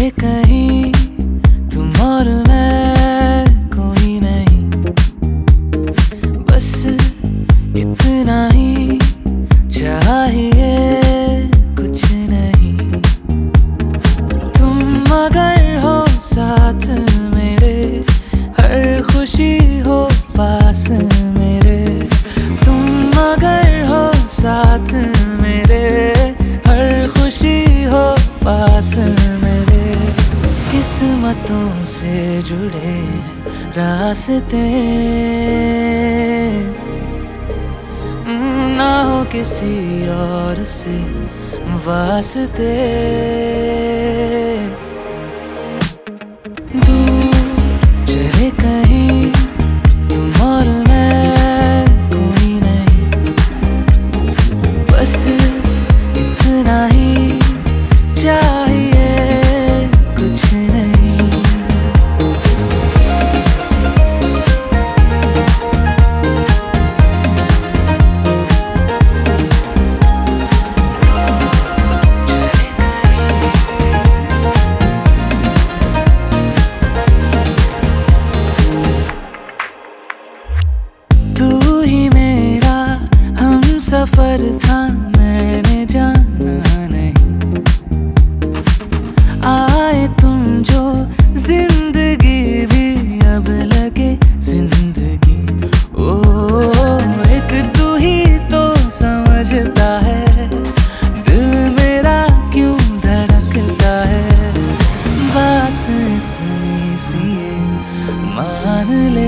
चले कहीं तुम और मैं, कोई नहीं, बस इतना ही चाहिए, कुछ नहीं। तुम अगर हो साथ मेरे, हर खुशी हो पास मेरे। तुम अगर हो साथ मेरे, हर खुशी हो पास मेरे। किस्मतों से जुड़े हैं रास्ते, ना हो किसी और से वास्ते। दूर चले कहीं तुम और मैं, कोई नहीं, बस इतना ही चाहिए, कुछ नहीं। तू ही मेरा हम सफर था, मैंने जाना नहीं। आए तुम जो जिंदगी भी अब लगे जिंदगी। ओ एक तू ही तो समझता है, दिल मेरा क्यों धड़कता है। बात इतनी सी मान ले,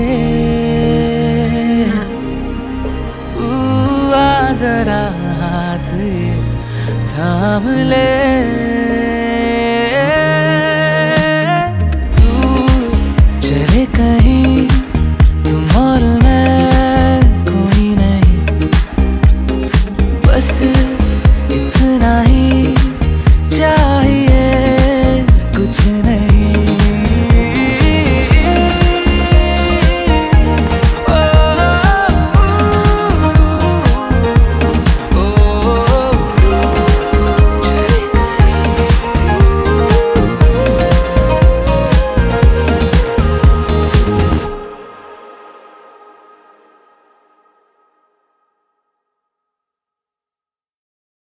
जरा हाथ थाम ले।